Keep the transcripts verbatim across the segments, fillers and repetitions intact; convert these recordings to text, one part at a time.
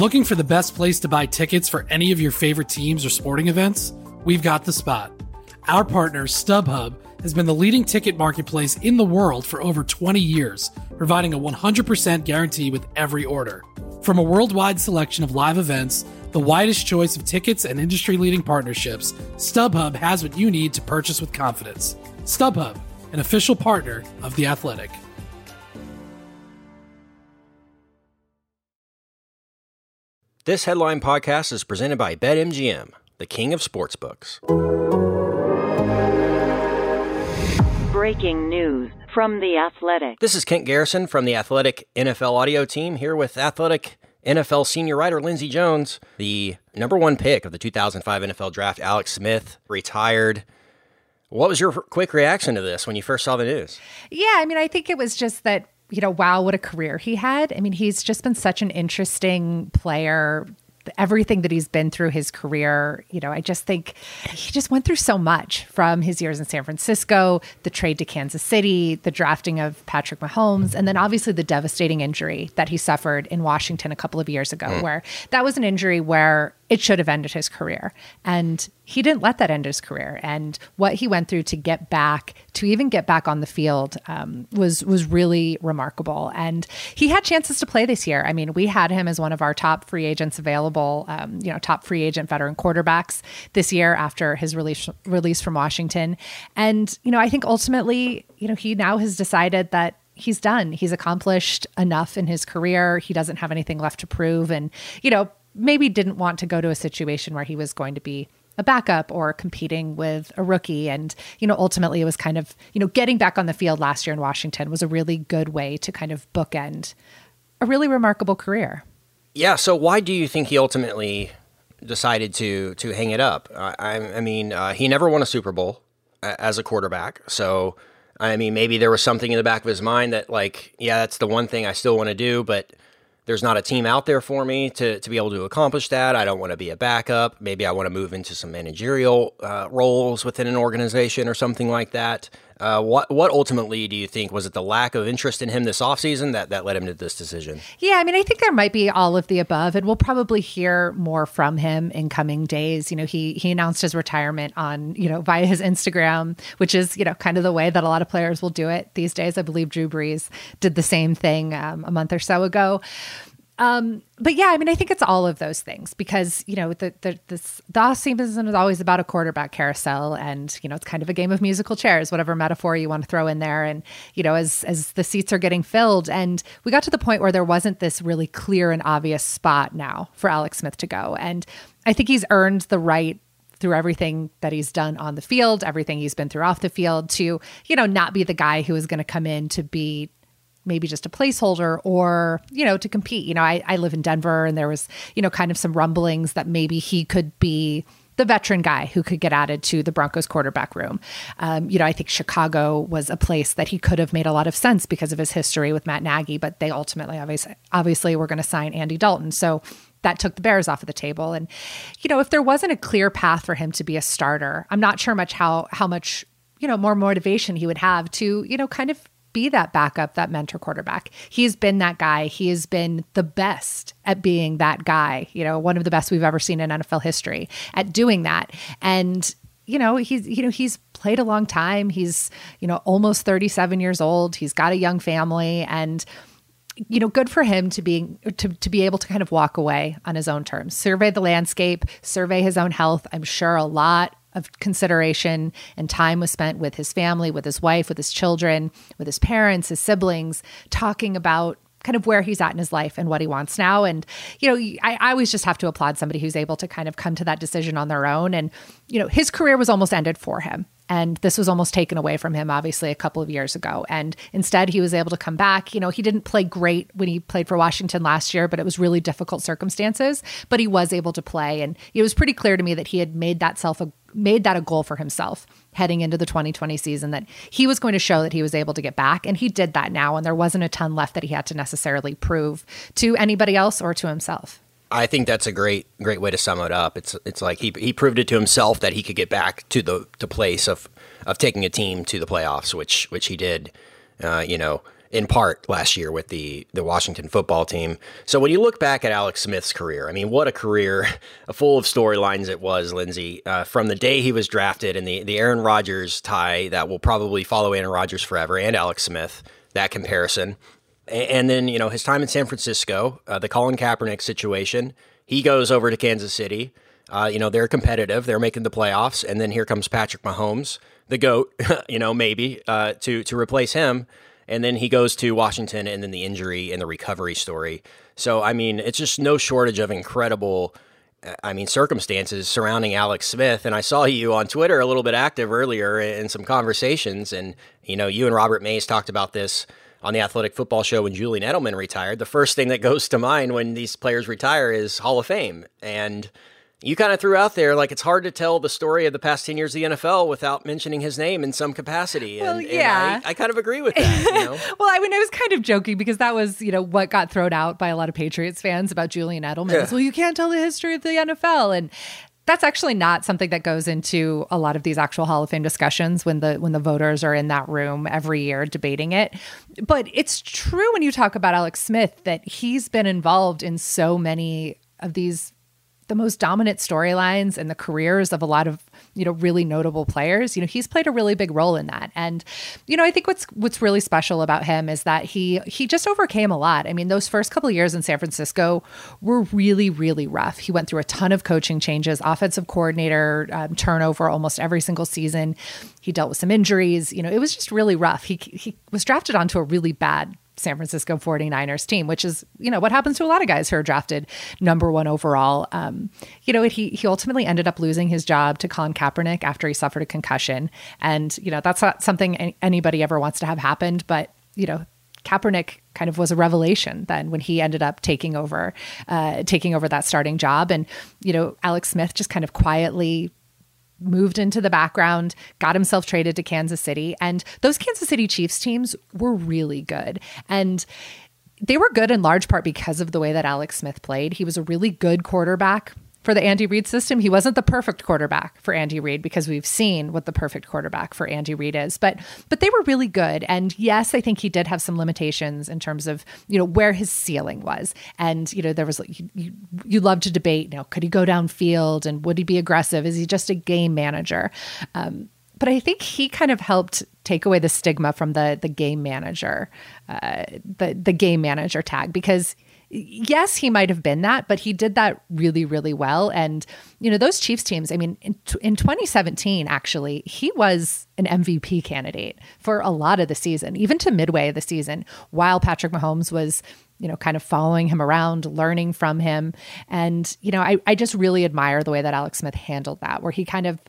Looking for the best place to buy tickets for any of your favorite teams or sporting events? We've got the spot. Our partner, StubHub, has been the leading ticket marketplace in the world for over twenty years, providing a one hundred percent guarantee with every order. From a worldwide selection of live events, the widest choice of tickets and industry-leading partnerships, StubHub has what you need to purchase with confidence. StubHub, an official partner of The Athletic. This Headline Podcast is presented by BetMGM, the king of sportsbooks. Breaking news from The Athletic. This is Kent Garrison from the Athletic N F L audio team here with Athletic N F L senior writer Lindsey Jones. The number one pick of the two thousand five N F L draft, Alex Smith, retired. What was your quick reaction to this when you first saw the news? Yeah, I mean, I think it was just that, you know, wow, what a career he had. I mean, he's just been such an interesting player. Everything that he's been through his career, you know, I just think he just went through so much from his years in San Francisco, the trade to Kansas City, the drafting of Patrick Mahomes, and then obviously the devastating injury that he suffered in Washington a couple of years ago, mm. where that was an injury where it should have ended his career. And he didn't let that end his career. And what he went through to get back, to even get back on the field, um, was was really remarkable. And he had chances to play this year. I mean, we had him as one of our top free agents available, um, you know, top free agent veteran quarterbacks this year after his release release from Washington. And, you know, I think ultimately, you know, he now has decided that he's done. He's accomplished enough in his career. He doesn't have anything left to prove. And, you know, maybe didn't want to go to a situation where he was going to be a backup or competing with a rookie. And, you know, ultimately it was kind of, you know, getting back on the field last year in Washington was a really good way to kind of bookend a really remarkable career. Yeah. So why do you think he ultimately decided to to hang it up? I, I mean, uh, he never won a Super Bowl as a quarterback. So, I mean, maybe there was something in the back of his mind that, like, yeah, that's the one thing I still want to do, but there's not a team out there for me to, to be able to accomplish that. I don't want to be a backup. Maybe I want to move into some managerial uh, roles within an organization or something like that. Uh, what what ultimately do you think? Was it the lack of interest in him this offseason that, that led him to this decision? Yeah, I mean, I think there might be all of the above, and we'll probably hear more from him in coming days. You know, he he announced his retirement on, you know, via his Instagram, which is, you know, kind of the way that a lot of players will do it these days. I believe Drew Brees did the same thing um, a month or so ago. Um, but yeah, I mean, I think it's all of those things because, you know, the, the, this, the off-season is always about a quarterback carousel and, you know, it's kind of a game of musical chairs, whatever metaphor you want to throw in there. And, you know, as, as the seats are getting filled, and we got to the point where there wasn't this really clear and obvious spot now for Alex Smith to go. And I think he's earned the right through everything that he's done on the field, everything he's been through off the field to, you know, not be the guy who is going to come in to be maybe just a placeholder or, you know, to compete. You know, I, I live in Denver and there was, you know, kind of some rumblings that maybe he could be the veteran guy who could get added to the Broncos quarterback room. Um, you know, I think Chicago was a place that he could have made a lot of sense because of his history with Matt Nagy, but they ultimately obviously, obviously were going to sign Andy Dalton. So that took the Bears off of the table. And, you know, if there wasn't a clear path for him to be a starter, I'm not sure much how, how much, you know, more motivation he would have to, you know, kind of be that backup, that mentor quarterback. He's been that guy. He has been the best at being that guy, you know, one of the best we've ever seen in N F L history at doing that. And, you know, he's, you know, he's played a long time. He's, you know, almost thirty-seven years old. He's got a young family and, you know, good for him to be, to, to be able to kind of walk away on his own terms, survey the landscape, survey his own health. I'm sure a lot of consideration and time was spent with his family, with his wife, with his children, with his parents, his siblings, talking about kind of where he's at in his life and what he wants now. And, you know, I, I always just have to applaud somebody who's able to kind of come to that decision on their own. And, you know, his career was almost ended for him. And this was almost taken away from him, obviously, a couple of years ago. And instead, he was able to come back. You know, he didn't play great when he played for Washington last year, but it was really difficult circumstances. But he was able to play. And it was pretty clear to me that he had made that self a, made that a goal for himself heading into the twenty twenty season, that he was going to show that he was able to get back. And he did that now. And there wasn't a ton left that he had to necessarily prove to anybody else or to himself. I think that's a great, great way to sum it up. It's it's like he he proved it to himself that he could get back to the to place of of taking a team to the playoffs, which which he did. Uh, you know, in part last year with the, the Washington football team. So when you look back at Alex Smith's career, I mean, what a career, full of storylines it was, Lindsay, uh, from the day he was drafted and the, the Aaron Rodgers tie that will probably follow Aaron Rodgers forever and Alex Smith, that comparison. And, and then, you know, his time in San Francisco, uh, the Colin Kaepernick situation, he goes over to Kansas City. Uh, you know, they're competitive. They're making the playoffs. And then here comes Patrick Mahomes, the GOAT, you know, maybe, uh, to, to replace him. And then he goes to Washington, and then the injury and the recovery story. So, I mean, it's just no shortage of incredible, I mean, circumstances surrounding Alex Smith. And I saw you on Twitter a little bit active earlier in some conversations. And, you know, you and Robert Mays talked about this on the Athletic Football Show when Julian Edelman retired. The first thing that goes to mind when these players retire is Hall of Fame. And you kind of threw out there, like, it's hard to tell the story of the past ten years of the N F L without mentioning his name in some capacity. And, well, yeah. and I, I kind of agree with that. You know? Well, I mean, I was kind of joking because that was, you know, what got thrown out by a lot of Patriots fans about Julian Edelman. Yeah. Was, well, you can't tell the history of the N F L. And that's actually not something that goes into a lot of these actual Hall of Fame discussions when the when the voters are in that room every year debating it. But it's true when you talk about Alex Smith that he's been involved in so many of these the most dominant storylines and the careers of a lot of, you know, really notable players. You know, he's played a really big role in that. And, you know, I think what's what's really special about him is that he he just overcame a lot. I mean, those first couple of years in San Francisco were really, really rough. He went through a ton of coaching changes, offensive coordinator um, turnover almost every single season. He dealt with some injuries. You know, it was just really rough. He he was drafted onto a really bad San Francisco forty-niners team, which is, you know, what happens to a lot of guys who are drafted number one overall. Um, you know, he he ultimately ended up losing his job to Colin Kaepernick after he suffered a concussion. And, you know, that's not something anybody ever wants to have happened. But, you know, Kaepernick kind of was a revelation then when he ended up taking over, uh, taking over that starting job. And, you know, Alex Smith just kind of quietly moved into the background, got himself traded to Kansas City. And those Kansas City Chiefs teams were really good. And they were good in large part because of the way that Alex Smith played. He was a really good quarterback for the Andy Reid system. He wasn't the perfect quarterback for Andy Reid because we've seen what the perfect quarterback for Andy Reid is, but but they were really good. And yes, I think he did have some limitations in terms of, you know, where his ceiling was. And, you know, there was, you, you, you love to debate, you know, could he go downfield and would he be aggressive? Is he just a game manager? Um, but I think he kind of helped take away the stigma from the the game manager, uh, the the game manager tag, because yes, he might have been that, but he did that really, really well. And, you know, those Chiefs teams, I mean, in, in twenty seventeen, actually, he was an M V P candidate for a lot of the season, even to midway of the season, while Patrick Mahomes was, you know, kind of following him around, learning from him. And, you know, I, I just really admire the way that Alex Smith handled that, where he kind of,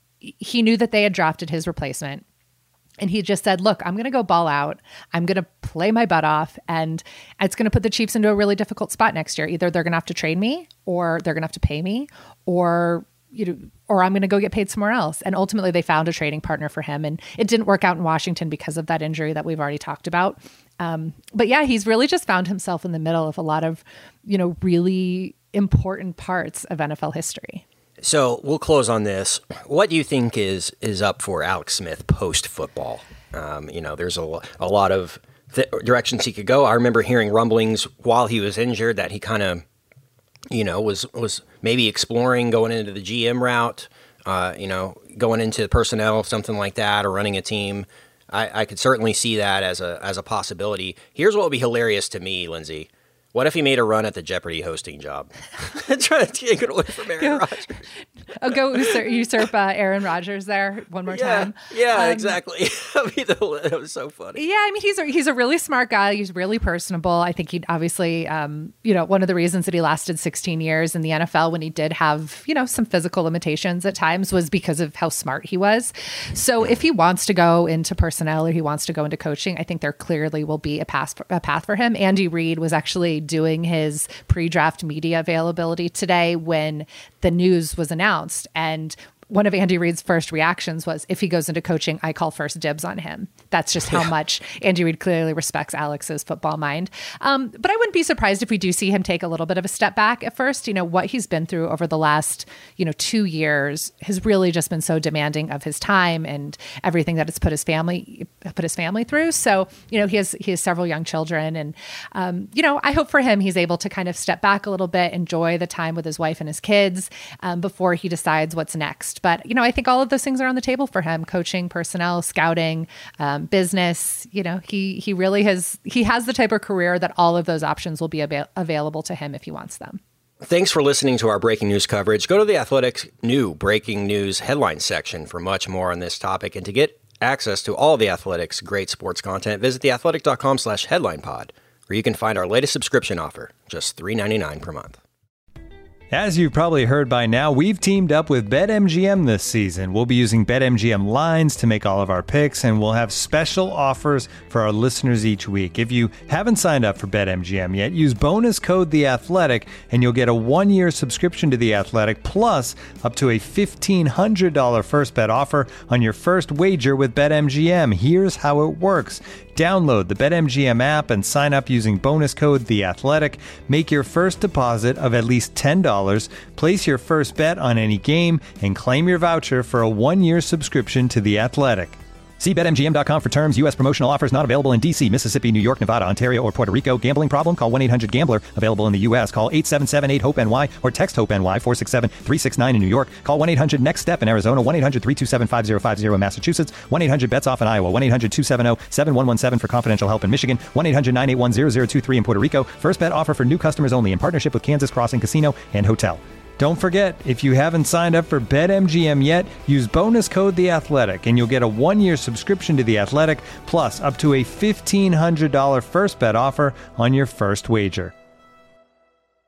he knew that they had drafted his replacement. And he just said, look, I'm going to go ball out. I'm going to play my butt off. And it's going to put the Chiefs into a really difficult spot next year. Either they're going to have to trade me, or they're going to have to pay me, or, you know, or I'm going to go get paid somewhere else. And ultimately they found a trading partner for him. And it didn't work out in Washington because of that injury that we've already talked about. Um, but yeah, he's really just found himself in the middle of a lot of, you know, really important parts of N F L history. So we'll close on this. What do you think is is up for Alex Smith post football? Um, you know, there's a, a lot of th- directions he could go. I remember hearing rumblings while he was injured that he kind of, you know, was was maybe exploring going into the G M route, uh, you know, going into personnel, something like that, or running a team. I, I could certainly see that as a as a possibility. Here's what would be hilarious to me, Lindsay. What if he made a run at the Jeopardy hosting job? Trying to take it away from Aaron Rodgers. Oh, go usurp, usurp uh, Aaron Rodgers there one more yeah, time. Yeah, um, exactly. I mean, that was so funny. Yeah, I mean, he's a, he's a really smart guy. He's really personable. I think he obviously, um, you know, one of the reasons that he lasted sixteen years in the N F L when he did have, you know, some physical limitations at times was because of how smart he was. So if he wants to go into personnel or he wants to go into coaching, I think there clearly will be a path, a path for him. Andy Reid was actually doing his pre-draft media availability today when the news was announced. And one of Andy Reid's first reactions was, if he goes into coaching, I call first dibs on him. That's just how much Andy Reid clearly respects Alex's football mind. Um, but I wouldn't be surprised if we do see him take a little bit of a step back at first. You know, what he's been through over the last, you know, two years has really just been so demanding of his time and everything that it's put his family, put his family through. So, you know, he has, he has several young children, and, um, you know, I hope for him, he's able to kind of step back a little bit, enjoy the time with his wife and his kids, um, before he decides what's next. But, you know, I think all of those things are on the table for him: coaching, personnel, scouting, um, business. You know, he, he really has, he has the type of career that all of those options will be ab- available to him if he wants them. Thanks for listening to our breaking news coverage. Go to the Athletic's new breaking news headline section for much more on this topic. And to get access to all of the Athletic's great sports content, visit theathletic.com slash headline pod, where you can find our latest subscription offer, just three dollars and ninety-nine cents per month. As you've probably heard by now, we've teamed up with BetMGM this season. We'll be using BetMGM lines to make all of our picks, and we'll have special offers for our listeners each week. If you haven't signed up for BetMGM yet, use bonus code The Athletic, and you'll get a one-year subscription to The Athletic, plus up to a fifteen hundred dollars first bet offer on your first wager with BetMGM. Here's how it works. Download the BetMGM app and sign up using bonus code The Athletic. Make your first deposit of at least ten dollars. Place your first bet on any game and claim your voucher for a one-year subscription to The Athletic. See Bet M G M dot com for terms. U S promotional offers not available in D C, Mississippi, New York, Nevada, Ontario, or Puerto Rico. Gambling problem? Call one eight hundred gambler. Available in the U S. Call eight seven seven eight hope N Y or text HOPE-NY four six seven three six nine in New York. Call one eight hundred next step in Arizona. one eight hundred three two seven five zero five zero in Massachusetts. one eight hundred bets off in Iowa. one eight hundred two seven zero seven one one seven for confidential help in Michigan. one eight hundred nine eight one zero zero two three in Puerto Rico. First bet offer for new customers only in partnership with Kansas Crossing Casino and Hotel. Don't forget, if you haven't signed up for BetMGM yet, use bonus code The Athletic, and you'll get a one-year subscription to The Athletic, plus up to a fifteen hundred dollars first bet offer on your first wager.